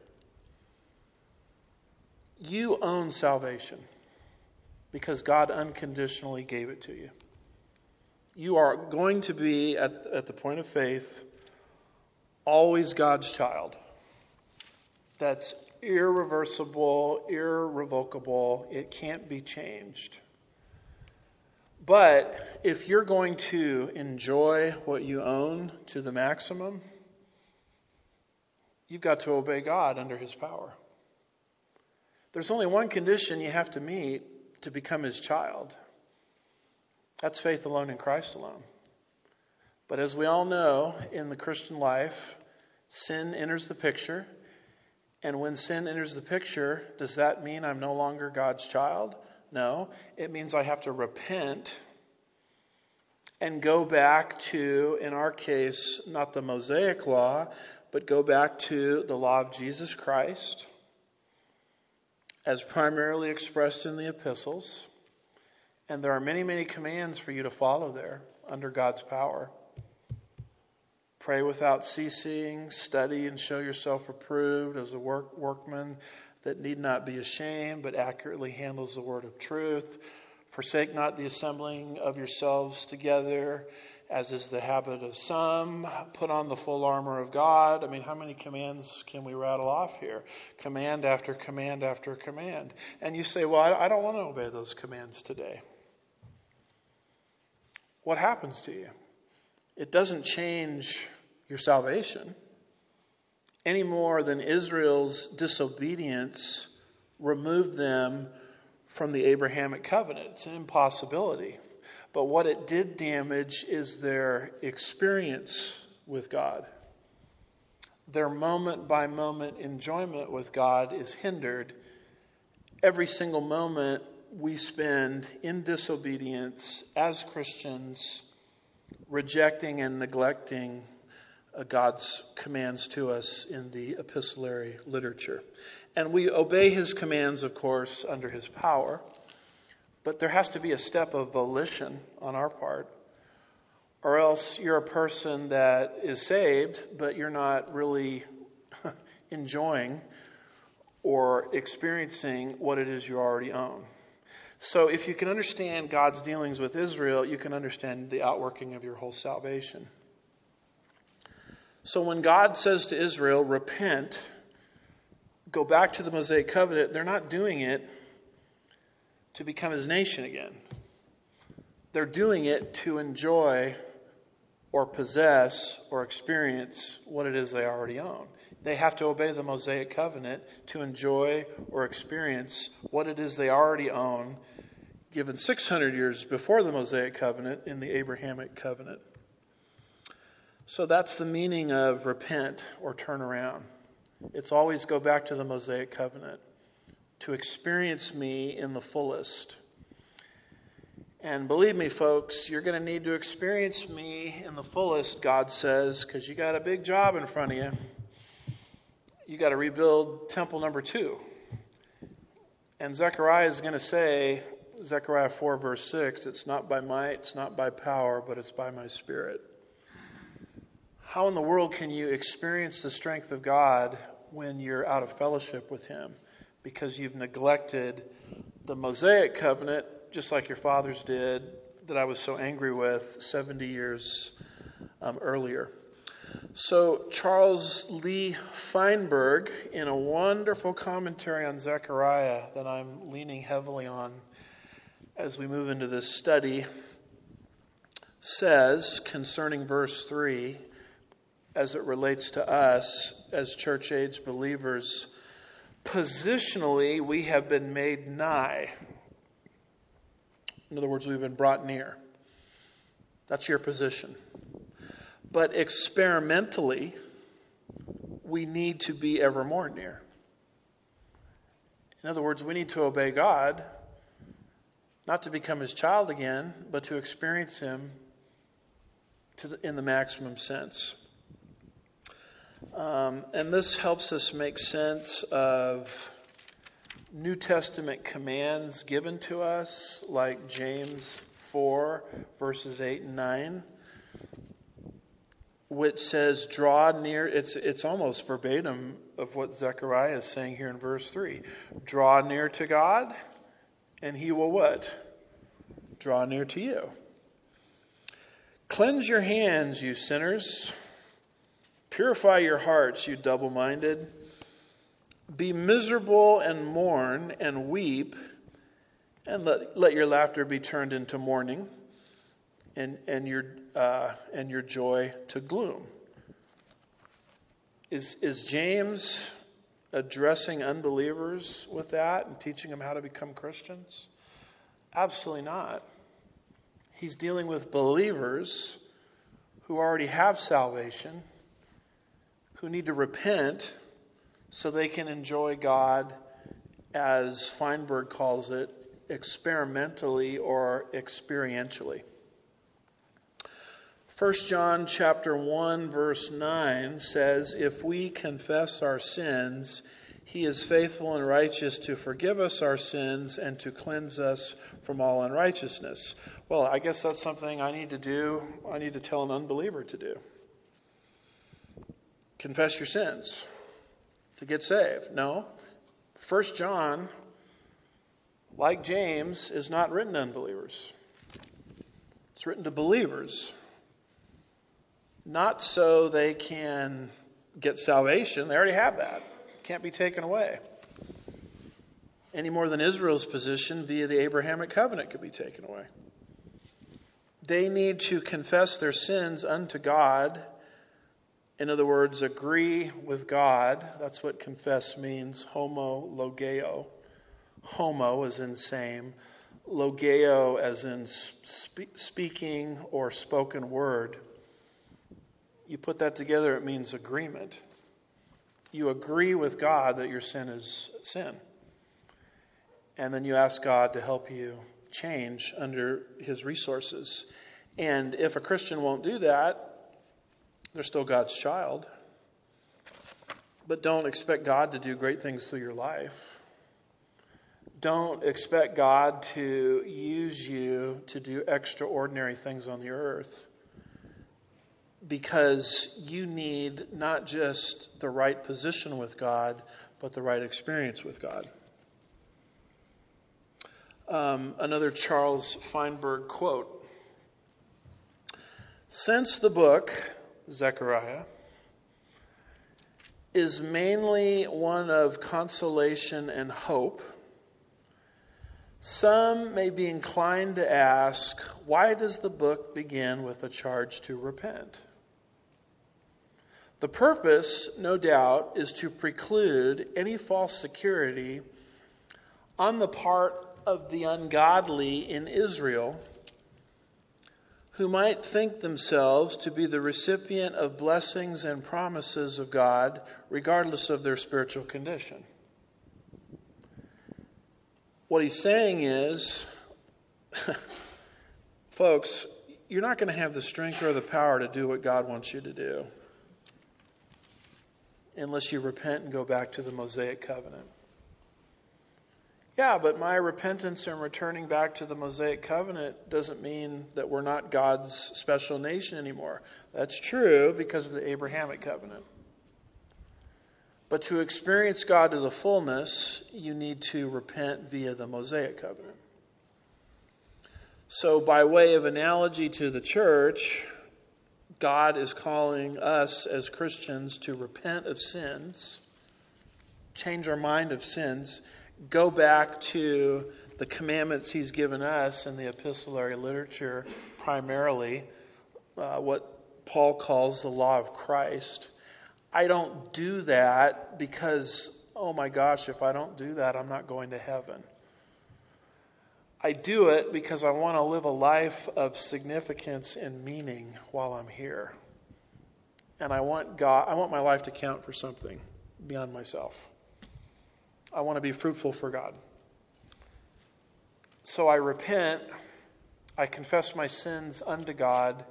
You own salvation because God unconditionally gave it to you. You are going to be, at, at the point of faith, always God's child. That's irreversible, irrevocable. It can't be changed. But if you're going to enjoy what you own to the maximum, you've got to obey God under his power. There's only one condition you have to meet to become his child. That's faith alone in Christ alone. But as we all know, in the Christian life, sin enters the picture. And when sin enters the picture, does that mean I'm no longer God's child? No. It means I have to repent and go back to, in our case, not the Mosaic law, but go back to the law of Jesus Christ, as primarily expressed in the epistles. And there are many, many commands for you to follow there under God's power. Pray without ceasing, study and show yourself approved as a work, workman that need not be ashamed, but accurately handles the word of truth. Forsake not the assembling of yourselves together, as is the habit of some. Put on the full armor of God. I mean, how many commands can we rattle off here? Command after command after command. And you say, well, I don't want to obey those commands today. What happens to you? It doesn't change your salvation any more than Israel's disobedience removed them from the Abrahamic covenant. It's an impossibility. But what it did damage is their experience with God. Their moment by moment enjoyment with God is hindered. Every single moment we spend in disobedience as Christians, rejecting and neglecting uh, God's commands to us in the epistolary literature. And we obey his commands, of course, under his power. But there has to be a step of volition on our part. Or else you're a person that is saved, but you're not really enjoying or experiencing what it is you already own. So if you can understand God's dealings with Israel, you can understand the outworking of your whole salvation. So when God says to Israel, repent, go back to the Mosaic covenant, they're not doing it to become his nation again. They're doing it to enjoy or possess or experience what it is they already own. They have to obey the Mosaic covenant to enjoy or experience what it is they already own, given six hundred years before the Mosaic covenant in the Abrahamic covenant. So that's the meaning of repent or turn around. It's always go back to the Mosaic covenant to experience me in the fullest. And believe me, folks, you're going to need to experience me in the fullest, God says, because you got a big job in front of you. You got to rebuild temple number two. And Zechariah is going to say, Zechariah four verse six, it's not by might, it's not by power, but it's by my Spirit. How in the world can you experience the strength of God when you're out of fellowship with him? Because you've neglected the Mosaic covenant, just like your fathers did, that I was so angry with seventy years um, earlier. So Charles Lee Feinberg, in a wonderful commentary on Zechariah that I'm leaning heavily on as we move into this study, says concerning verse three, as it relates to us as church-age believers, positionally we have been made nigh. In other words, we've been brought near. That's your position. But experimentally, we need to be ever more near. In other words, we need to obey God, not to become his child again, but to experience him to the, in the maximum sense. Um, and this helps us make sense of New Testament commands given to us, like James four, verses eight and nine, which says, draw near. It's, it's almost verbatim of what Zechariah is saying here in verse three. Draw near to God, and he will what? Draw near to you. Cleanse your hands, you sinners. Purify your hearts, you double-minded. Be miserable and mourn and weep, and let, let your laughter be turned into mourning, and, and your uh, and your joy to gloom. Is is James addressing unbelievers with that and teaching them how to become Christians? Absolutely not. He's dealing with believers who already have salvation, who need to repent so they can enjoy God, as Feinberg calls it, experimentally or experientially. First John chapter one verse nine says, if we confess our sins, he is faithful and righteous to forgive us our sins and to cleanse us from all unrighteousness. Well, I guess that's something I need to do. I need to tell an unbeliever to do. Confess your sins to get saved. No. First John, like James, is not written to unbelievers. It's written to believers. Not so they can get salvation. They already have that. It can't be taken away. Any more than Israel's position via the Abrahamic covenant could be taken away. They need to confess their sins unto God. In other words, agree with God. That's what confess means. Homo logeo. Homo as in same. Logeo as in spe- speaking or spoken word. You put that together, it means agreement. You agree with God that your sin is sin. And then you ask God to help you change under his resources. And if a Christian won't do that, They're still God's child. But don't expect God to do great things through your life. Don't expect God to use you to do extraordinary things on the earth, because you need not just the right position with God, but the right experience with God. Um, another Charles Feinberg quote. Since the book, Zechariah, is mainly one of consolation and hope, some may be inclined to ask, why does the book begin with a charge to repent? The purpose, no doubt, is to preclude any false security on the part of the ungodly in Israel, who might think themselves to be the recipient of blessings and promises of God, regardless of their spiritual condition. What he's saying is, folks, you're not going to have the strength or the power to do what God wants you to do unless you repent and go back to the Mosaic covenant. Yeah, but my repentance and returning back to the Mosaic covenant doesn't mean that we're not God's special nation anymore. That's true because of the Abrahamic covenant. But to experience God to the fullness, you need to repent via the Mosaic covenant. So by way of analogy to the church, God is calling us as Christians to repent of sins, change our mind of sins, go back to the commandments he's given us in the epistolary literature, primarily uh, what Paul calls the law of Christ. I don't do that because, oh my gosh, if I don't do that, I'm not going to heaven. I do it because I want to live a life of significance and meaning while I'm here. And I want God, I want my life to count for something beyond myself. I want to be fruitful for God. So I repent, I confess my sins unto God,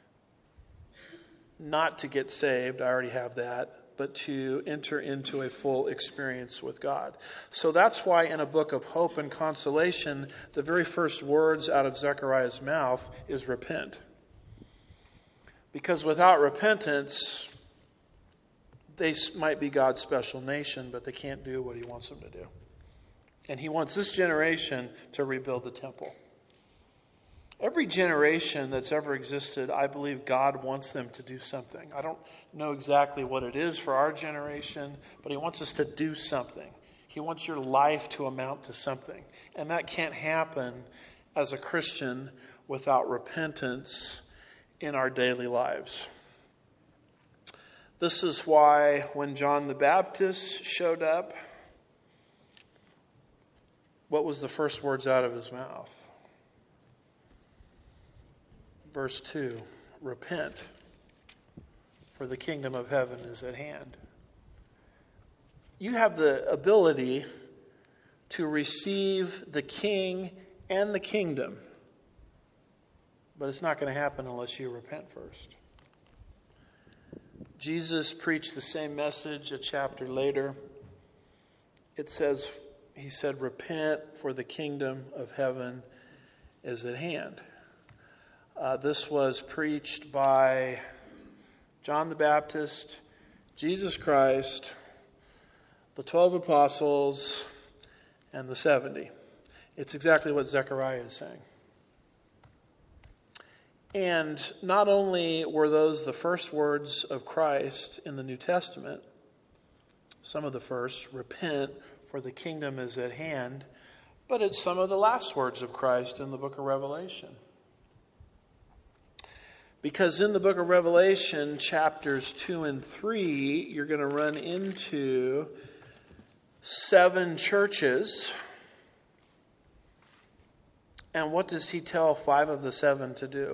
not to get saved, I already have that, but to enter into a full experience with God. So that's why in a book of hope and consolation, the very first words out of Zechariah's mouth is repent. Because without repentance, they might be God's special nation, but they can't do what he wants them to do. And he wants this generation to rebuild the temple. Every generation that's ever existed, I believe God wants them to do something. I don't know exactly what it is for our generation, but he wants us to do something. He wants your life to amount to something. And that can't happen as a Christian without repentance in our daily lives. This is why when John the Baptist showed up, what was the first words out of his mouth? Verse two, repent, for the kingdom of heaven is at hand. You have the ability to receive the king and the kingdom, but it's not going to happen unless you repent first. Jesus preached the same message a chapter later. It says, he said, repent, for the kingdom of heaven is at hand. Uh, this was preached by John the Baptist, Jesus Christ, the twelve apostles, and the seventy. It's exactly what Zechariah is saying. And not only were those the first words of Christ in the New Testament, some of the first, repent, for the kingdom is at hand, but it's some of the last words of Christ in the book of Revelation. Because in the book of Revelation, chapters two and three, you're going to run into seven churches. And what does he tell five of the seven to do?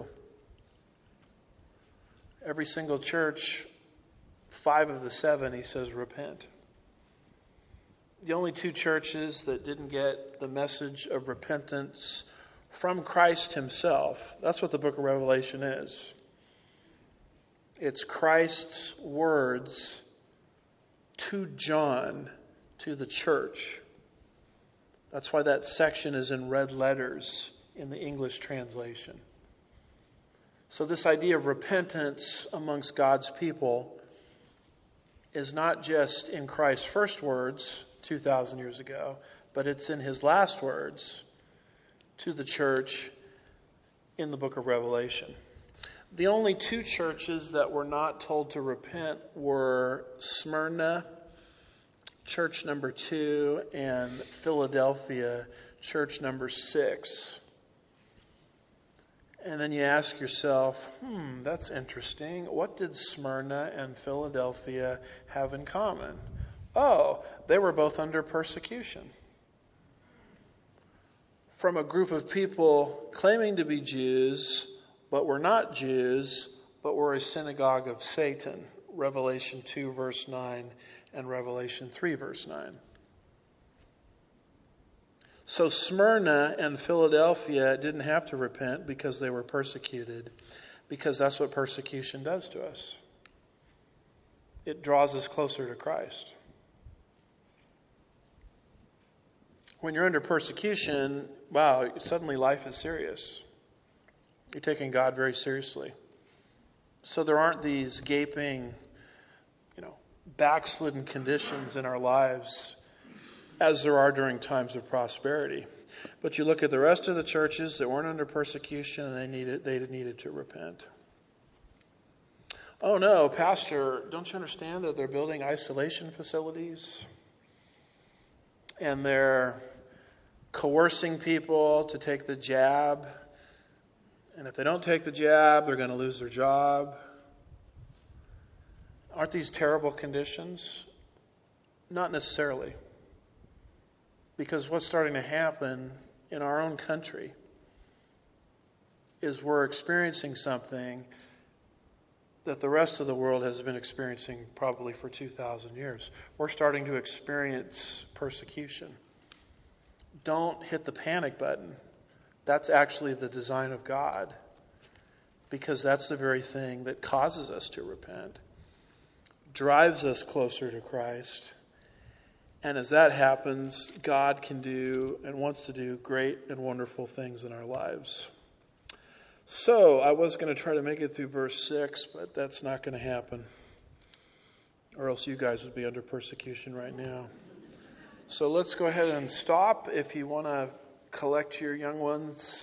Every single church, five of the seven, he says, repent. The only two churches that didn't get the message of repentance from Christ himself, that's what the book of Revelation is. It's Christ's words to John, to the church. That's why that section is in red letters in the English translation. So this idea of repentance amongst God's people is not just in Christ's first words two thousand years ago, but it's in his last words to the church in the book of Revelation. The only two churches that were not told to repent were Smyrna, church number two, and Philadelphia, church number six. And then you ask yourself, hmm, that's interesting. What did Smyrna and Philadelphia have in common? Oh, they were both under persecution from a group of people claiming to be Jews, but were not Jews, but were a synagogue of Satan. Revelation two, verse nine, and Revelation three, verse nine. So Smyrna and Philadelphia didn't have to repent because they were persecuted, because that's what persecution does to us. It draws us closer to Christ. When you're under persecution, wow, suddenly life is serious. You're taking God very seriously. So there aren't these gaping, you know, backslidden conditions in our lives as there are during times of prosperity. But you look at the rest of the churches that weren't under persecution and they needed they needed to repent. Oh no, Pastor, don't you understand that they're building isolation facilities? And they're coercing people to take the jab. And if they don't take the jab, they're going to lose their job. Aren't these terrible conditions? Not necessarily. Because what's starting to happen in our own country is we're experiencing something that the rest of the world has been experiencing probably for two thousand years. We're starting to experience persecution. Don't hit the panic button. That's actually the design of God, because that's the very thing that causes us to repent, drives us closer to Christ. And as that happens, God can do and wants to do great and wonderful things in our lives. So I was going to try to make it through verse six, but that's not going to happen. Or else you guys would be under persecution right now. So let's go ahead and stop. If you want to collect your young ones